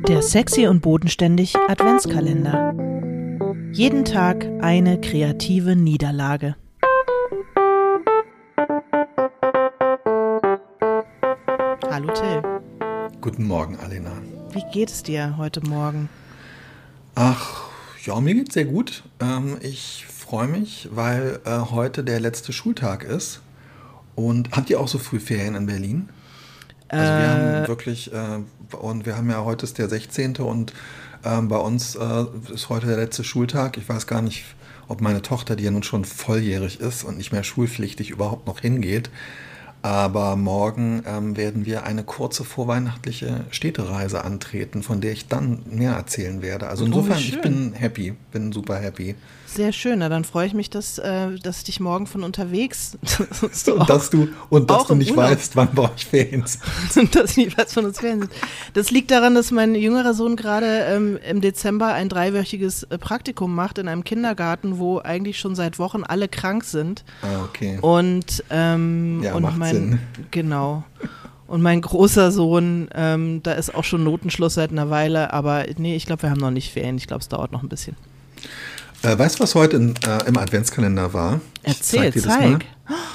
Der sexy und bodenständig Adventskalender. Jeden Tag eine kreative Niederlage. Hallo Till. Guten Morgen, Alena. Wie geht es dir heute Morgen? Ach, ja, mir geht's sehr gut. Ich freue mich, weil heute der letzte Schultag ist. Und habt ihr auch so früh Ferien in Berlin? Also wir haben wirklich, und wir haben ja, heute ist der 16. und bei uns ist heute der letzte Schultag. Ich weiß gar nicht, ob meine Tochter, die ja nun schon volljährig ist und nicht mehr schulpflichtig, überhaupt noch hingeht. Aber morgen werden wir eine kurze vorweihnachtliche Städtereise antreten, von der ich dann mehr erzählen werde. Also insofern, ich bin happy, bin super happy. Sehr schön, na dann freue ich mich, dass ich dich morgen von unterwegs und dass du nicht weißt, wann bei euch Ferien sind. Und dass ich nicht weiß, wann uns Ferien sind. Das liegt daran, dass mein jüngerer Sohn gerade im Dezember ein 3-wöchiges Praktikum macht in einem Kindergarten, wo eigentlich schon seit Wochen alle krank sind. Ah, okay. Und macht Sinn. Genau. Und mein großer Sohn, da ist auch schon Notenschluss seit einer Weile, aber nee, ich glaube, wir haben noch nicht Ferien. Ich glaube, es dauert noch ein bisschen. Weißt du, was heute im Adventskalender war? Erzähl, zeig.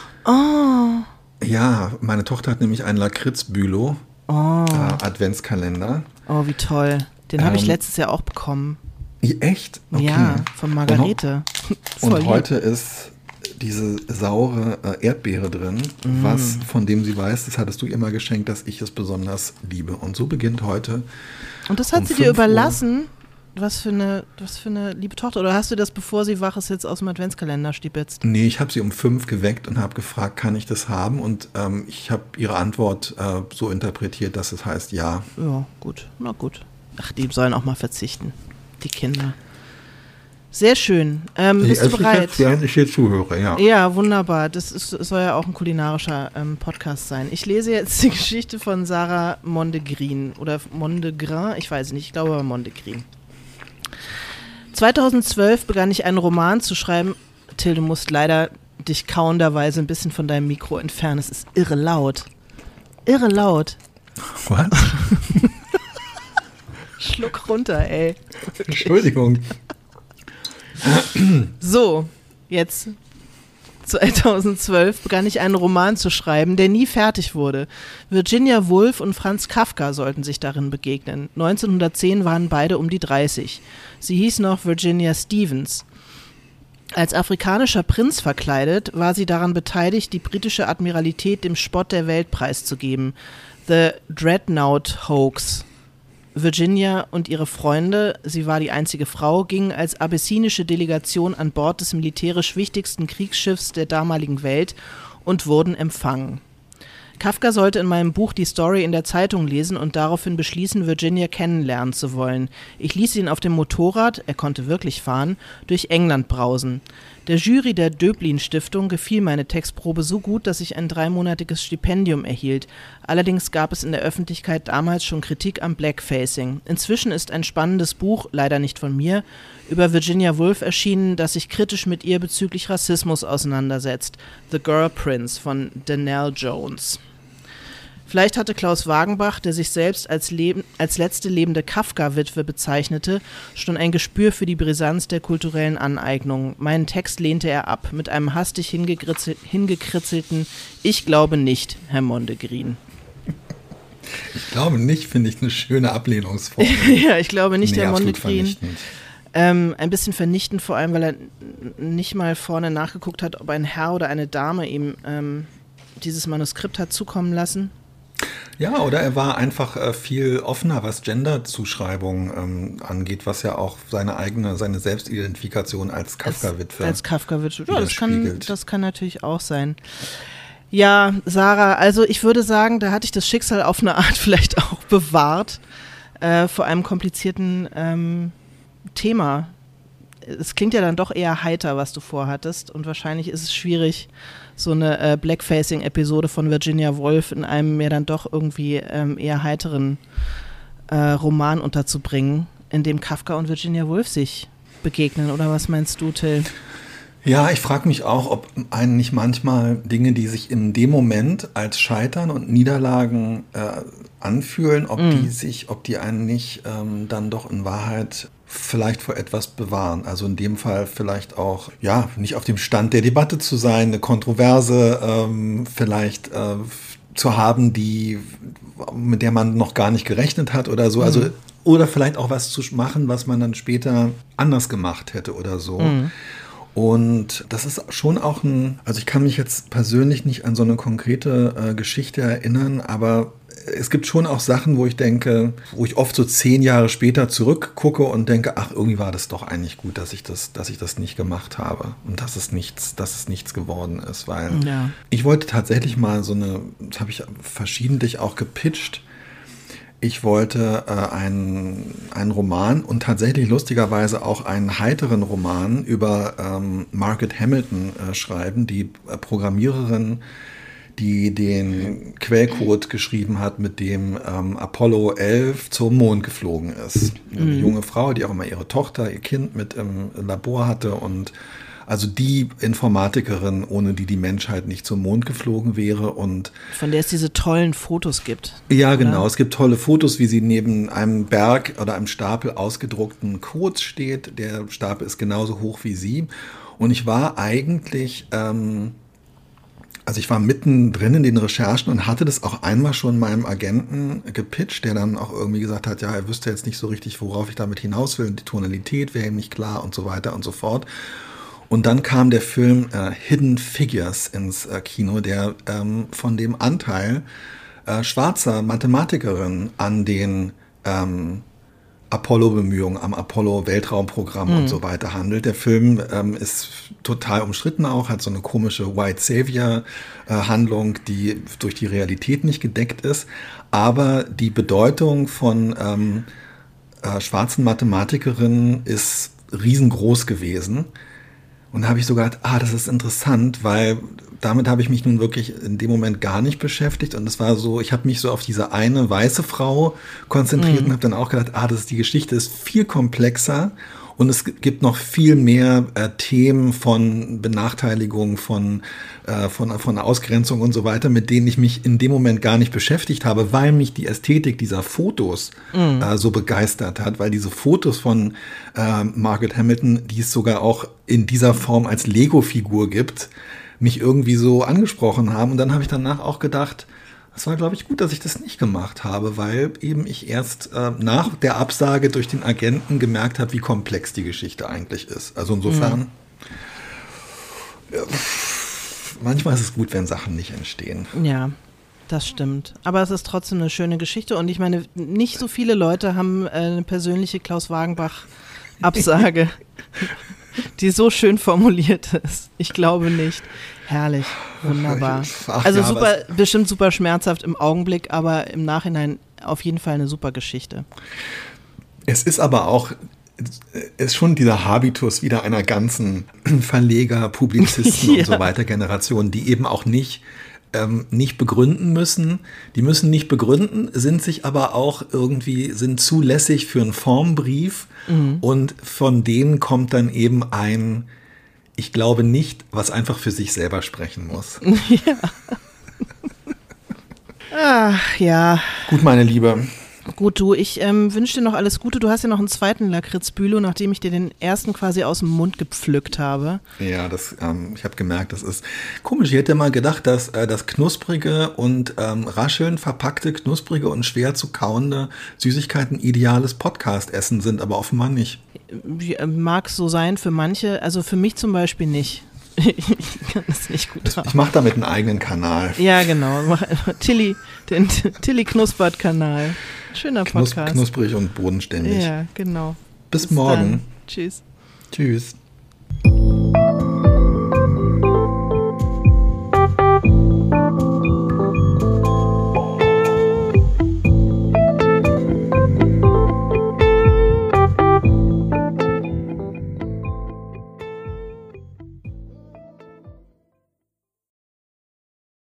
Oh. Ja, meine Tochter hat nämlich einen Lakritz-Bülow Adventskalender. Oh, wie toll. Den habe ich letztes Jahr auch bekommen. Echt? Okay. Ja, von Margarete. Und heute ist diese saure Erdbeere drin, was von dem sie weiß, das hattest du ihr mal geschenkt, dass ich es besonders liebe. Und so beginnt heute. Und das hat sie dir überlassen? Was für eine liebe Tochter. Oder hast du das, bevor sie wach ist, jetzt aus dem Adventskalender stibitzt? Nee, ich habe sie um 5 geweckt und habe gefragt, kann ich das haben? Und ich habe ihre Antwort so interpretiert, dass es heißt ja. Ja, gut. Na gut. Ach, die sollen auch mal verzichten. Die Kinder. Sehr schön. Bist du bereit? Ich hier zuhöre, ja. Ja, wunderbar. Das soll ja auch ein kulinarischer Podcast sein. Ich lese jetzt die Geschichte von Sarah Mondegrin oder Mondegrin, ich weiß nicht, ich glaube aber Mondegrin. 2012 begann ich einen Roman zu schreiben. Till, du musst leider dich kauenderweise ein bisschen von deinem Mikro entfernen. Es ist irre laut. Irre laut. Was? Schluck runter, ey. Okay. Entschuldigung. So, jetzt 2012 begann ich einen Roman zu schreiben, der nie fertig wurde. Virginia Woolf und Franz Kafka sollten sich darin begegnen. 1910 waren beide um die 30. Sie hieß noch Virginia Stevens. Als afrikanischer Prinz verkleidet, war sie daran beteiligt, die britische Admiralität dem Spott der Welt preiszugeben. The Dreadnought Hoax. Virginia und ihre Freunde, sie war die einzige Frau, gingen als abessinische Delegation an Bord des militärisch wichtigsten Kriegsschiffs der damaligen Welt und wurden empfangen. Kafka sollte in meinem Buch die Story in der Zeitung lesen und daraufhin beschließen, Virginia kennenlernen zu wollen. Ich ließ ihn auf dem Motorrad, er konnte wirklich fahren, durch England brausen. Der Jury der Döblin-Stiftung gefiel meine Textprobe so gut, dass ich ein 3-monatiges Stipendium erhielt. Allerdings gab es in der Öffentlichkeit damals schon Kritik am Blackfacing. Inzwischen ist ein spannendes Buch, leider nicht von mir, über Virginia Woolf erschienen, das sich kritisch mit ihr bezüglich Rassismus auseinandersetzt. The Girl Prince von Danelle Jones. Vielleicht hatte Klaus Wagenbach, der sich selbst als letzte lebende Kafka-Witwe bezeichnete, schon ein Gespür für die Brisanz der kulturellen Aneignung. Meinen Text lehnte er ab, mit einem hastig hingekritzelten "Ich glaube nicht, Herr Mondegrin." Ich glaube nicht, finde ich eine schöne Ablehnungsform. Ja, ich glaube nicht, Herr Mondegrin. Ein bisschen vernichtend, vor allem, weil er nicht mal vorne nachgeguckt hat, ob ein Herr oder eine Dame ihm dieses Manuskript hat zukommen lassen. Ja, oder er war einfach viel offener, was Gender-Zuschreibung angeht, was ja auch seine Selbstidentifikation als Kafka-Witwe als Kafka-Witwe, ja, das kann natürlich auch sein. Ja, Sarah, also ich würde sagen, da hatte ich das Schicksal auf eine Art vielleicht auch bewahrt vor einem komplizierten Thema. Es klingt ja dann doch eher heiter, was du vorhattest, und wahrscheinlich ist es schwierig, so eine Blackfacing-Episode von Virginia Woolf in einem mir dann doch irgendwie eher heiteren Roman unterzubringen, in dem Kafka und Virginia Woolf sich begegnen. Oder was meinst du, Till? Ja, ich frage mich auch, ob einen nicht manchmal Dinge, die sich in dem Moment als Scheitern und Niederlagen anfühlen, ob die einen nicht dann doch in Wahrheit vielleicht vor etwas bewahren. Also in dem Fall vielleicht auch, ja, nicht auf dem Stand der Debatte zu sein, eine Kontroverse vielleicht zu haben, mit der man noch gar nicht gerechnet hat oder so. Also, oder vielleicht auch was zu machen, was man dann später anders gemacht hätte oder so. Und das ist schon auch also ich kann mich jetzt persönlich nicht an so eine konkrete Geschichte erinnern, aber es gibt schon auch Sachen, wo ich oft so 10 Jahre später zurückgucke und denke, ach, irgendwie war das doch eigentlich gut, dass ich das nicht gemacht habe und dass es nichts geworden ist, weil ich wollte tatsächlich mal das habe ich verschiedentlich auch gepitcht. Ich wollte einen Roman und tatsächlich lustigerweise auch einen heiteren Roman über Margaret Hamilton schreiben, die Programmiererin, die den Quellcode geschrieben hat, mit dem Apollo 11 zum Mond geflogen ist. Eine junge Frau, die auch immer ihre Tochter, ihr Kind mit im Labor hatte und also die Informatikerin, ohne die Menschheit nicht zum Mond geflogen wäre. Und von der es diese tollen Fotos gibt. Ja, genau. Es gibt tolle Fotos, wie sie neben einem Berg oder einem Stapel ausgedruckten Codes steht. Der Stapel ist genauso hoch wie sie. Und ich war eigentlich, ich war mittendrin in den Recherchen und hatte das auch einmal schon meinem Agenten gepitcht, der dann auch irgendwie gesagt hat, ja, er wüsste jetzt nicht so richtig, worauf ich damit hinaus will. Und die Tonalität wäre ihm nicht klar und so weiter und so fort. Und dann kam der Film Hidden Figures ins Kino, der von dem Anteil schwarzer Mathematikerinnen an den Apollo-Bemühungen, am Apollo-Weltraumprogramm und so weiter handelt. Der Film ist total umstritten auch, hat so eine komische White Savior-Handlung, die durch die Realität nicht gedeckt ist. Aber die Bedeutung von schwarzen Mathematikerinnen ist riesengroß gewesen. Und da habe ich so gedacht, das ist interessant, weil damit habe ich mich nun wirklich in dem Moment gar nicht beschäftigt. Und es war so, ich habe mich so auf diese eine weiße Frau konzentriert und habe dann auch gedacht, die Geschichte ist viel komplexer. Und es gibt noch viel mehr Themen von Benachteiligung, von Ausgrenzung und so weiter, mit denen ich mich in dem Moment gar nicht beschäftigt habe, weil mich die Ästhetik dieser Fotos so begeistert hat, weil diese Fotos von Margaret Hamilton, die es sogar auch in dieser Form als Lego-Figur gibt, mich irgendwie so angesprochen haben. Und dann habe ich danach auch gedacht, es war, glaube ich, gut, dass ich das nicht gemacht habe, weil eben ich erst nach der Absage durch den Agenten gemerkt habe, wie komplex die Geschichte eigentlich ist. Also insofern, manchmal ist es gut, wenn Sachen nicht entstehen. Ja, das stimmt. Aber es ist trotzdem eine schöne Geschichte und ich meine, nicht so viele Leute haben eine persönliche Klaus Wagenbach-Absage, die so schön formuliert ist. Ich glaube nicht. Herrlich, wunderbar. Also bestimmt super schmerzhaft im Augenblick, aber im Nachhinein auf jeden Fall eine super Geschichte. Es ist aber auch, ist schon dieser Habitus wieder einer ganzen Verleger, Publizisten und so weiter Generation, die eben auch nicht begründen müssen. Die müssen nicht begründen, sind sich aber auch sind zulässig für einen Formbrief und von denen kommt dann eben ich glaube nicht, was einfach für sich selber sprechen muss. Ja. Gut, meine Liebe. Gut, du, ich wünsche dir noch alles Gute. Du hast ja noch einen zweiten Lakritz-Bülow, nachdem ich dir den ersten quasi aus dem Mund gepflückt habe. Ja, ich habe gemerkt, das ist komisch. Ich hätte mal gedacht, dass das knusprige und rascheln verpackte, knusprige und schwer zu kauende Süßigkeiten ideales Podcast-Essen sind, aber offenbar nicht. Mag so sein für manche, also für mich zum Beispiel nicht. Ich kann das nicht gut haben. Ich mache damit einen eigenen Kanal. Ja, genau. Den Tilly Knuspert-Kanal. Schöner Podcast. Knusprig und bodenständig. Ja, genau. Bis morgen. Dann. Tschüss. Tschüss.